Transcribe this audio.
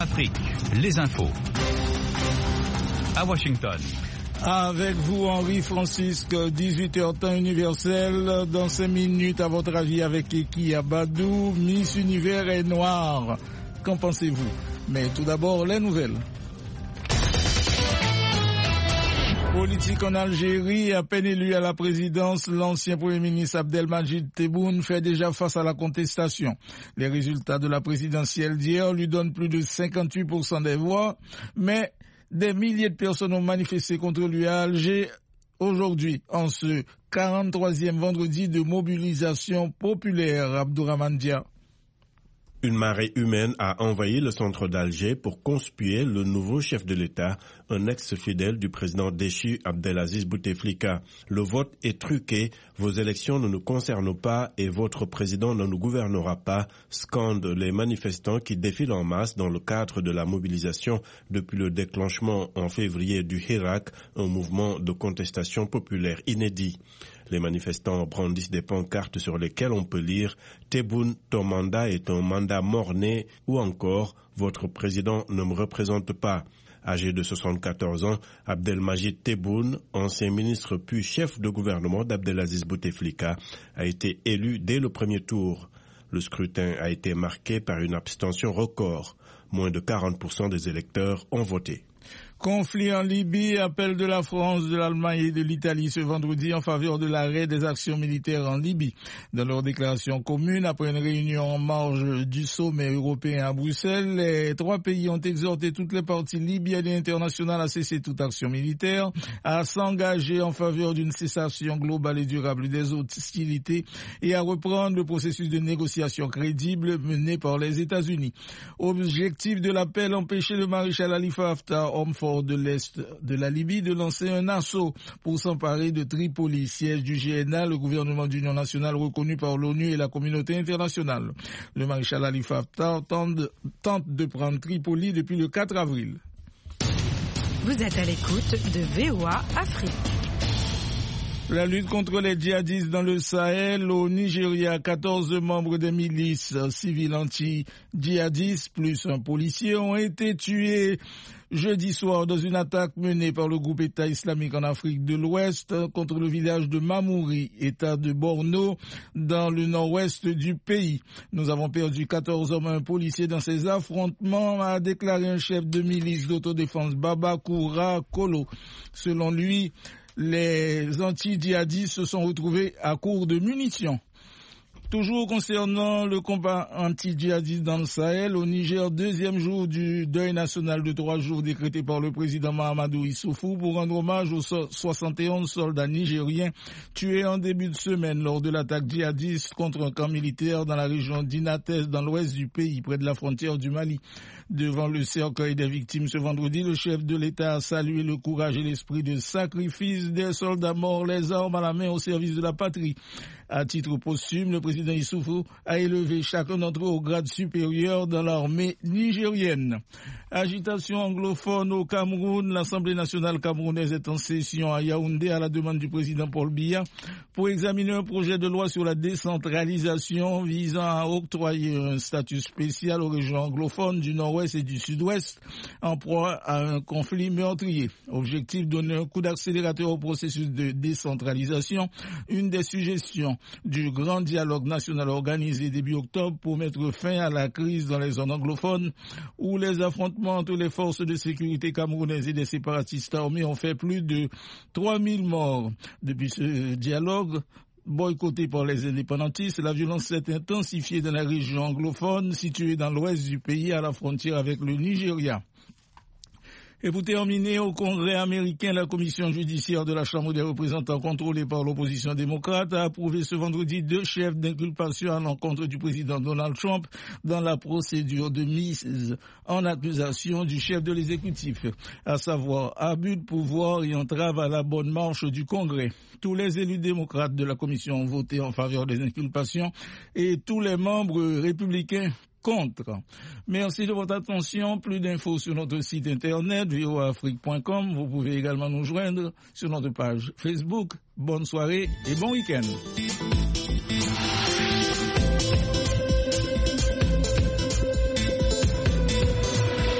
Afrique, les infos. À Washington. Avec vous, Henri-Francisque, 18h temps universel. Dans 5 minutes, à votre avis, avec Eki Abadou, Miss Univers est noire. Qu'en pensez-vous? Mais tout d'abord, les nouvelles. Politique en Algérie, à peine élu à la présidence, l'ancien Premier ministre Abdelmajid Tebboune fait déjà face à la contestation. Les résultats de la présidentielle d'hier lui donnent plus de 58% des voix, mais des milliers de personnes ont manifesté contre lui à Alger aujourd'hui, en ce 43e vendredi de mobilisation populaire. Abdourahmane Dia. Une marée humaine a envahi le centre d'Alger pour conspuer le nouveau chef de l'État, un ex-fidèle du président déchu Abdelaziz Bouteflika. Le vote est truqué, vos élections ne nous concernent pas et votre président ne nous gouvernera pas, scandent les manifestants qui défilent en masse dans le cadre de la mobilisation depuis le déclenchement en février du Hirak, un mouvement de contestation populaire inédit. Les manifestants brandissent des pancartes sur lesquelles on peut lire « Tebboune, ton mandat est un mandat mort-né » ou encore « Votre président ne me représente pas ». Âgé de 74 ans, Abdelmajid Tebboune, ancien ministre puis chef de gouvernement d'Abdelaziz Bouteflika, a été élu dès le premier tour. Le scrutin a été marqué par une abstention record. Moins de 40% des électeurs ont voté. Conflit en Libye, appel de la France, de l'Allemagne et de l'Italie ce vendredi en faveur de l'arrêt des actions militaires en Libye. Dans leur déclaration commune, après une réunion en marge du sommet européen à Bruxelles, les 3 pays ont exhorté toutes les parties libyennes et internationales à cesser toute action militaire, à s'engager en faveur d'une cessation globale et durable des hostilités et à reprendre le processus de négociation crédible mené par les États-Unis. Objectif de l'appel, empêcher le maréchal Khalifa Haftar, homme fort de l'Est de la Libye, de lancer un assaut pour s'emparer de Tripoli, siège du GNA, le gouvernement d'union nationale reconnu par l'ONU et la communauté internationale. Le maréchal Khalifa Haftar tente de prendre Tripoli depuis le 4 avril. Vous êtes à l'écoute de VOA Afrique. La lutte contre les djihadistes dans le Sahel, au Nigeria, 14 membres des milices civiles anti-djihadistes plus un policier ont été tués jeudi soir dans une attaque menée par le groupe État islamique en Afrique de l'Ouest contre le village de Mamouri, État de Borno, dans le nord-ouest du pays. Nous avons perdu 14 hommes et un policier dans ces affrontements, a déclaré un chef de milice d'autodéfense, Baba Koura Kolo. Selon lui, les anti-djihadistes se sont retrouvés à court de munitions. Toujours concernant le combat anti-djihadiste dans le Sahel, au Niger, 2e jour du deuil national de 3 jours décrété par le président Mahamadou Issoufou pour rendre hommage aux 71 soldats nigériens tués en début de semaine lors de l'attaque djihadiste contre un camp militaire dans la région d'Inates, dans l'ouest du pays, près de la frontière du Mali. Devant le cercueil des victimes ce vendredi, le chef de l'État a salué le courage et l'esprit de sacrifice des soldats morts, les armes à la main au service de la patrie. À titre posthume, le président Issoufou a élevé chacun d'entre eux au grade supérieur dans l'armée nigérienne. Agitation anglophone au Cameroun. L'Assemblée nationale camerounaise est en session à Yaoundé à la demande du président Paul Biya pour examiner un projet de loi sur la décentralisation visant à octroyer un statut spécial aux régions anglophones du nord-ouest et du sud-ouest en proie à un conflit meurtrier. Objectif, donner un coup d'accélérateur au processus de décentralisation, une des suggestions du grand dialogue national organisé début octobre pour mettre fin à la crise dans les zones anglophones où les affrontements entre les forces de sécurité camerounaises et des séparatistes armés ont fait plus de 3000 morts. Depuis ce dialogue boycotté par les indépendantistes, la violence s'est intensifiée dans la région anglophone située dans l'ouest du pays à la frontière avec le Nigeria. Et pour terminer, au Congrès américain, la commission judiciaire de la Chambre des représentants contrôlée par l'opposition démocrate a approuvé ce vendredi 2 chefs d'inculpation à l'encontre du président Donald Trump dans la procédure de mise en accusation du chef de l'exécutif, à savoir abus de pouvoir et entrave à la bonne marche du Congrès. Tous les élus démocrates de la commission ont voté en faveur des inculpations et tous les membres républicains contre. Merci de votre attention. Plus d'infos sur notre site internet voaafrique.com. Vous pouvez également nous joindre sur notre page Facebook. Bonne soirée et bon week-end.